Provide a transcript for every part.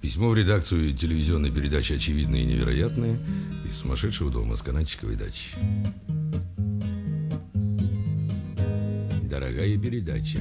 Письмо в редакцию телевизионной передачи «Очевидное и невероятное» из сумасшедшего дома с канатчиковой дачи. Дорогая передача,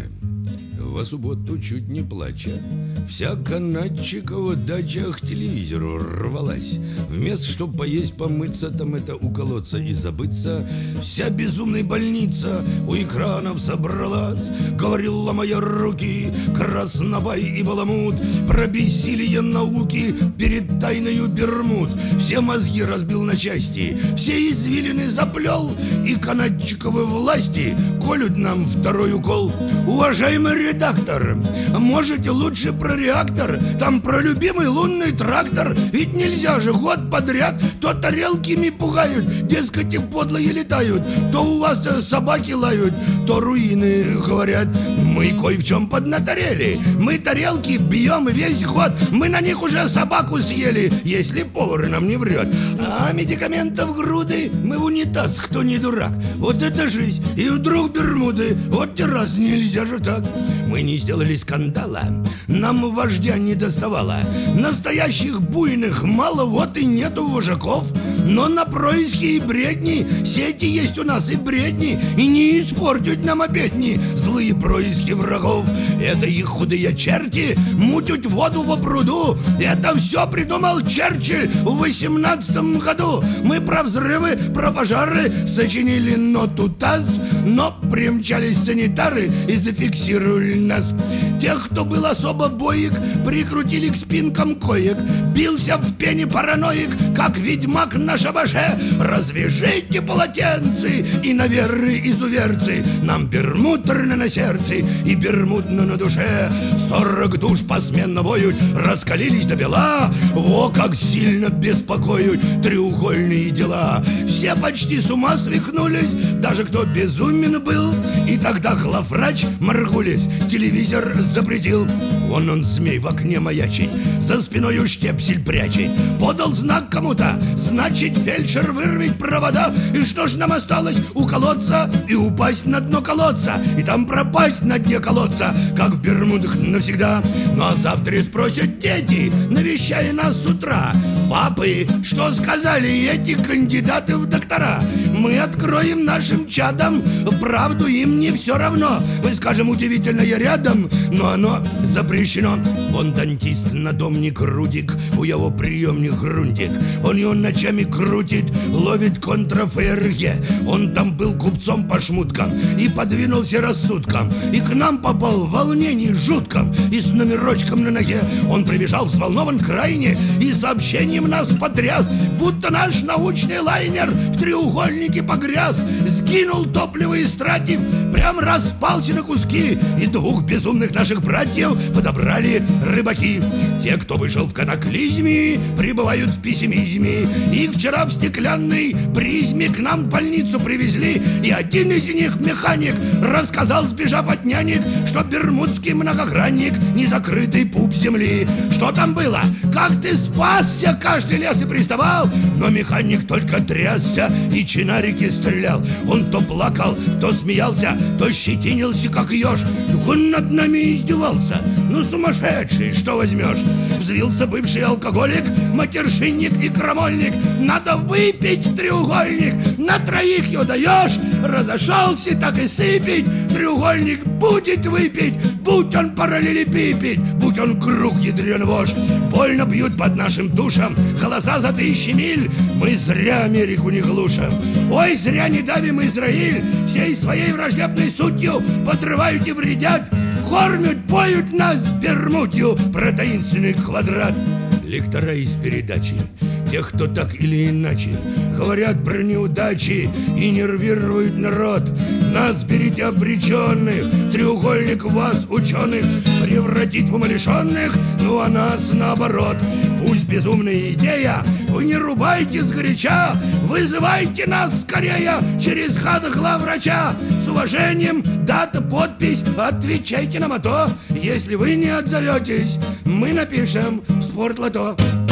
во субботу, чуть не плача, вся канатчикова дача к телевизору рвалась. Вместо чтоб поесть, помыться, там это уколоться и забыться, вся безумная больница у экранов собралась. Говорил, ломая руки, Краснобай и Баламут про бессилие науки перед тайною Бермуд. Все мозги разбил на части, все извилины заплел, и канатчиковы власти колют нам второй укол. Уважаемый редактор, можете лучше про реактор, там про любимый лунный трактор. Ведь нельзя же год подряд то тарелками пугают, дескать, подлые летают, то у вас собаки лают, то руины говорят. Мы кое в чем поднаторели, мы тарелки бьем весь год, мы на них уже собаку съели, если повар нам не врет. А медикаментов груды, мы в унитаз, кто не дурак. Вот это жизнь, и вдруг Бермуды, вот те раз, нельзя же так. Мы не сделали скандала, нам вождя не доставало. Настоящих буйных мало, вот и нету вожаков. Но на происки и бредни сети есть у нас и бредни, и не испортят нам обедни злые происки врагов. Это их худые черти мутят воду во пруду. Это все придумал Черчилль в 18-м году. Мы про взрывы, про пожары сочинили ноту ТАСС, но примчались санитары и зафиксировали нас. Тех, кто был особо боек, прикрутили к спинкам коек. Бился в пене параноик, как ведьмак на шабаше. Развяжите полотенцы, иноверы, изуверцы. Нам бермудно на сердце и бермудно на душе. 40 душ посменно воют, раскалились до бела. Во как сильно беспокоят треугольные дела. Все почти с ума свихнулись, даже кто безумен был. И тогда главврач Маргулис телевизор запретил. Вон он, змей, в окне маячить, за спиною штепсель прячет. Подал знак кому-то, значит, фельдшер вырвет провода. И что ж нам осталось? Уколоться и упасть на дно колодца, и там пропасть на дне колодца, как в Бермудах навсегда. Ну а завтра спросят дети, навещая нас с утра: папы, что сказали эти кандидаты в доктора? Мы откроем нашим чадам правду, им не все равно. Мы скажем, удивительно, я рядом, но оно запрещено. Вон дантист надомник Рудик, у его приемник Грундик. Он его ночами крутит, ловит контраферге. Он там был купцом по шмуткам и подвинулся рассудком, и к нам попал в волнении жутком, и с номерочком на ноге. Он прибежал взволнован крайне и сообщением нас потряс, будто наш научный лайнер в треугольнике погряз. Сгинул топливо истратив, прям распался на куски, и двух безумных наших братьев подобрали рыбаки. Те, кто вышел в катаклизме, пребывают в пессимизме. Их вчера в стеклянной призме к нам в больницу привезли, и один из них, механик, рассказал, сбежав от нянек, что бермудский многогранник — незакрытый пуп земли. Что там было? Как ты спасся? Каждый лес и приставал, но механик только трясся и чинарики стрелял. Он то плакал, то смеялся, то щетинился, как еж. Он над нами издевался. Ну, сумасшедший, что возьмешь? Взвился бывший алкоголик, матершинник и крамольник. Надо выпить треугольник, на троих ее даешь. Разошелся, так и сыпить. Треугольник будет выпить, будь он параллелепипед, будь он круг ядрен вож. Больно бьют под нашим душам голоса за 1000 миль. Мы зря Америку не глушим. Ой, зря не давим Израиль. Всей своей враждебной сутью подрывают и вредят. Кормят, поют нас Бермудью про таинственный квадрат. Лектора из передачи, тех, кто так или иначе говорят про неудачи и нервируют народ. Нас берите обреченных, треугольник вас, ученых, превратить в умалишенных, ну а нас наоборот. Пусть безумная идея, вы не рубайте сгоряча, вызывайте нас скорее через хат главврача. С уважением, дата, подпись, отвечайте нам, а то, если вы не отзоветесь, мы напишем в Спортлото.